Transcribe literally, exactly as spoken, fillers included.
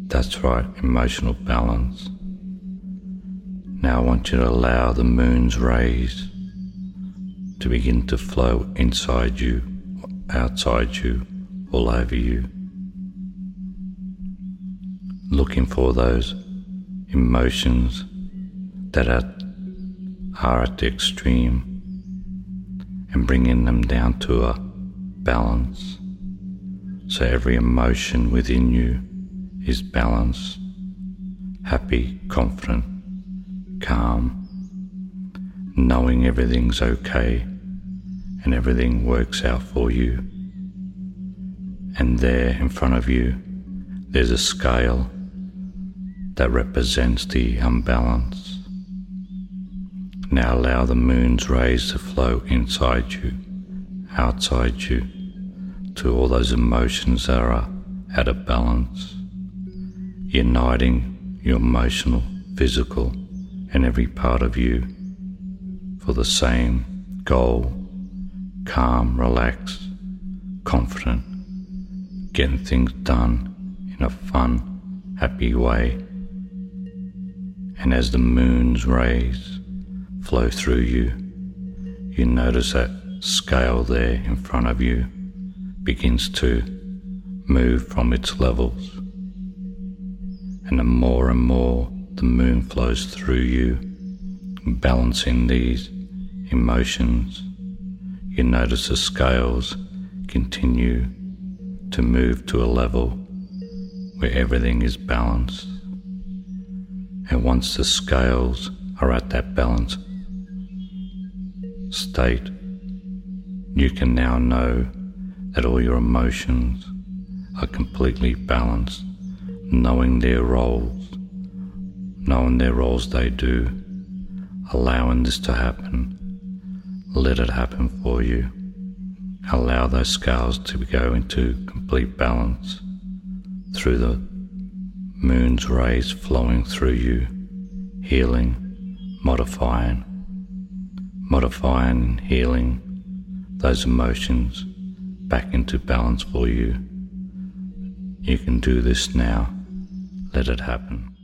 That's right, emotional balance. Now I want you to allow the moon's rays to begin to flow inside you, outside you, all over you. Looking for those emotions that are, are at the extreme and bringing them down to a balance. So every emotion within you is balanced, happy, confident, calm, knowing everything's okay and everything works out for you. And there in front of you, there's a scale that represents the unbalance. Now allow the moon's rays to flow inside you, outside you, to all those emotions that are out of balance, uniting your emotional, physical, and every part of you for the same goal: calm, relaxed, confident, getting things done in a fun, happy way. And as the moon's rays flow through you, you notice that scale there in front of you begins to move from its levels. And the more and more the moon flows through you, balancing these emotions, you notice the scales continue to move to a level where everything is balanced. And once the scales are at that balance state, you can now know that all your emotions are completely balanced, knowing their roles, knowing their roles they do, allowing this to happen. Let it happen for you. Allow those scales to go into complete balance through the moon's rays flowing through you, healing, modifying, modifying, healing those emotions back into balance for you. You can do this now. Let it happen.